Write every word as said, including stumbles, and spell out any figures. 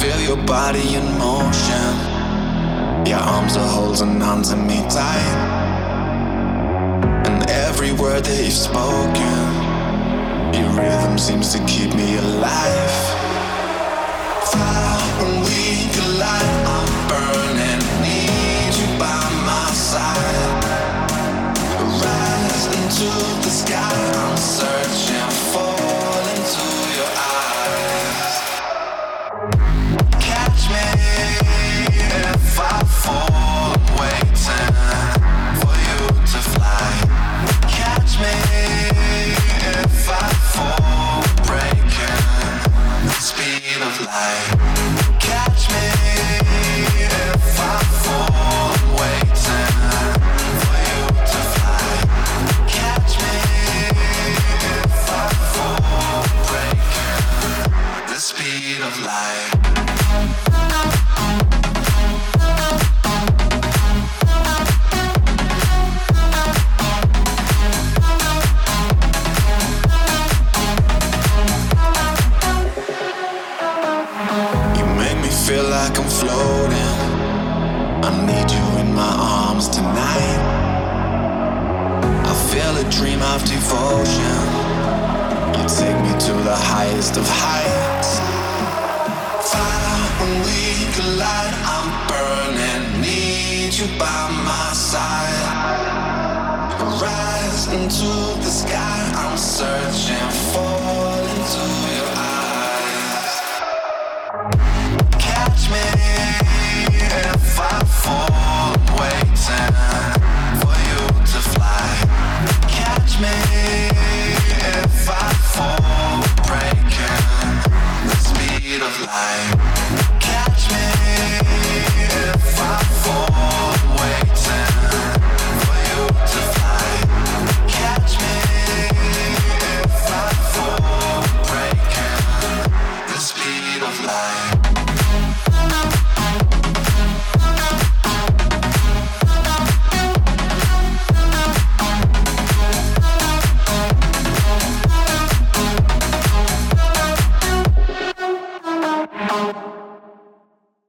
Feel your body in motion. Your arms are holding on to me tight. And every word that you've spoken, your rhythm seems to keep me alive. Fire when we collide, I'm burning, need you by my side. Rise into the sky, I'm searching, fall into your eyes. Catch me if I fall, waiting for you to fly. Catch me if I fall, breaking the speed of light. Catch me if I fall, waiting for you to fly. Catch me if I fall, breaking the speed of light. Feel like I'm floating. I need you in my arms tonight. I feel a dream of devotion. You take me to the highest of heights. Fire when we collide, I'm burning. Need you by my side. Rise into the sky, I'm searching, fall into your eyes. Catch me if I fall, waiting for you to fly. Catch me if I fall, breaking the speed of light.